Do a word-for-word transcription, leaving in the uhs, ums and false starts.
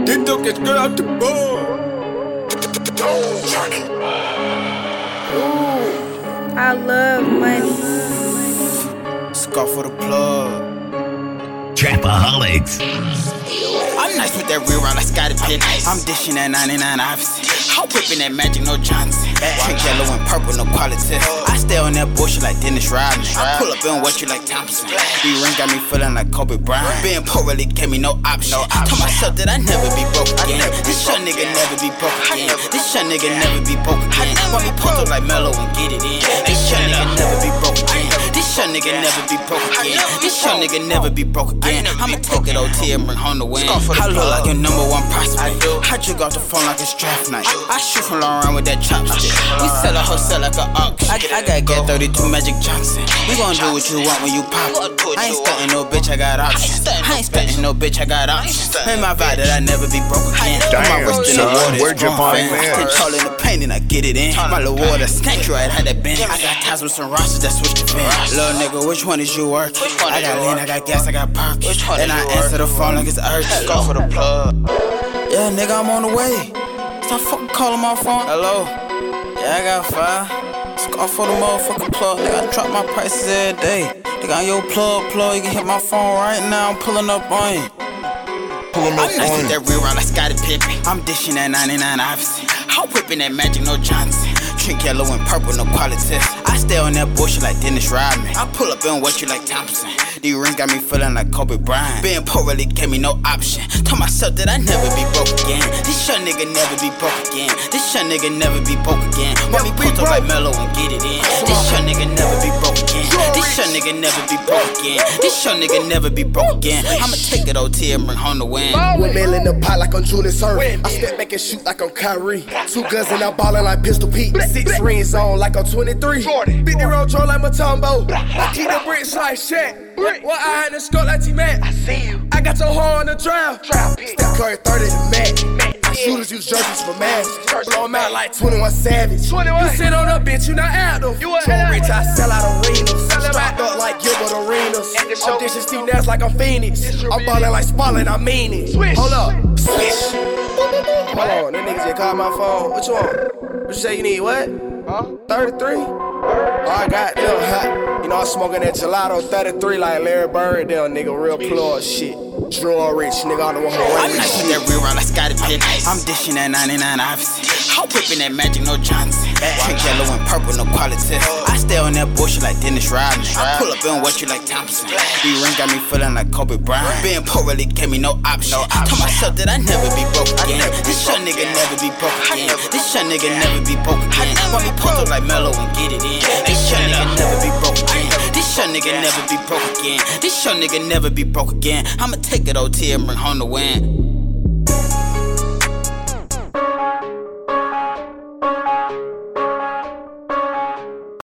This dog gets good out the ball. Ooh, I love money. Scar for the plug. Trapaholics. I'm nice with that real round like Scottie Pippen. I'm dishing that ninety-nine opposite. I'm whipping that Magic, no Johnson. Pink, yellow, and purple, no quality. I stay on that bullshit like Dennis Rodman. I pull up and wet you like Thompson. The ring got me feeling like Kobe Bryant. Being poor really gave me no option. I told myself that I never be broke again. This young nigga never be broke again. This young nigga never be broke again. Want me pulled up like Melo and get it in. This young nigga never be broke again. This young nigga never be broke again. This young nigga never be broke again. I'ma take it O T and bring home the win. I look like your number one prospect. I drink off the phone like it's draft night. I shoot from long around with that chopstick. We sell a wholesale like a auction. I, I got get thirty-two Magic Johnson. We gon' do what you want when you pop it. I ain't stuntin' no bitch, I got options. I ain't stuntin' no bitch, I got options. Ain't my vibe that I never be broke again. Damn, my wrist in the son, water, where'd you find this? Controlling the pain and I get it in. My little water stank you right, had that bend. I got ties with some rosters that switch the fin. Little nigga, which one is you working? I got lean, I got gas, I got perks. And I answer the phone like it's urgent. Go for the plug. Yeah, nigga, I'm on the way. Stop fucking calling my phone. Hello? Yeah, I got five. Scar for the motherfucking plug. Nigga, I drop my prices every day. Nigga, on your plug, plug. You can hit my phone right now. I'm pulling up on you. Pulling up I'm nice on with that real round like Scottie Pippen. I'm dishing that ninety-nine opposite. I'm whipping that Magic, no Johnson. Drink yellow and purple, no quality. I stay on that bullshit like Dennis Rodman. I pull up and wet you like Thompson. The ring got me feeling like Kobe Bryant. Being poor really gave me no option. Told myself that I never be broke again. This young nigga never be broke again. This young nigga never be broke again. Want me pulled up like Melo and get it in. This young nigga never be broke again. This young nigga never be broke again. This young nigga never be broke again. I'ma take it O T and bring home the win. One meal in the pot like I'm Julius Irving. I step back and shoot like I'm Kyrie. Two guns and I'm ballin' like Pistol Pete. Six rings on like I'm twenty-three. fifty roll draw like Matumbo. I keep the bricks like Shaq. One eye in the skull like T-Mac. I see you. I got your whore on the draft. Step Curry thirty to Mac. Shooters use jerseys for masks. Blow them out like twenty-one Savage. You sit on a bitch, you not active. You rich, I sell out arenas. Stocked up like Gilbert Arenas. I'm dishing Steve Nash like I'm Phoenix. I'm ballin' like Spalding, I mean it. Hold up, switch. Hold on, that nigga just called my phone. What you want? What you say you need, what? Huh? thirty-three? Oh, I got them hot. You know, I'm smoking that gelato thirty-three like Larry Bird, them nigga, real plug shit. Draw rich, nigga, I don't want to I'm nice with that real round like Scottie Pippen. I'm dishing that ninety-nine opposite. I'm whipping that Magic, no Johnson. Pink, yellow, and purple, no quality. I stay on that bullshit like Dennis Rodman. I pull up and wet you like Thompson. The ring got me feeling like Kobe Bryant. Being poor really gave me no option. I told myself that I never be broke again. This young nigga never be broke again. This young nigga never be broke again. Want me pulled up like Melo and get it in. This young nigga never be broke again. This young nigga never be broke again. This young nigga never be broke again. I'ma take it O T and bring home the win.